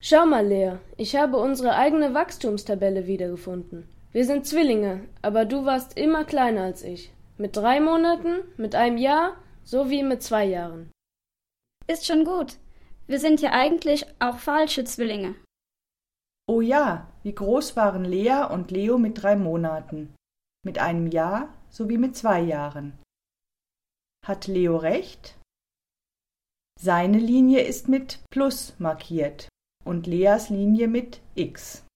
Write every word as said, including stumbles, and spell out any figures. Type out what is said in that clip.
Schau mal, Lea, ich habe unsere eigene Wachstumstabelle wiedergefunden. Wir sind Zwillinge, aber du warst immer kleiner als ich. Mit drei Monaten, mit einem Jahr sowie mit zwei Jahren. Ist schon gut. Wir sind ja eigentlich auch falsche Zwillinge. Oh ja, wie groß waren Lea und Leo mit drei Monaten, mit einem Jahr sowie mit zwei Jahren? Hat Leo recht? Seine Linie ist mit Plus markiert und Leas Linie mit X.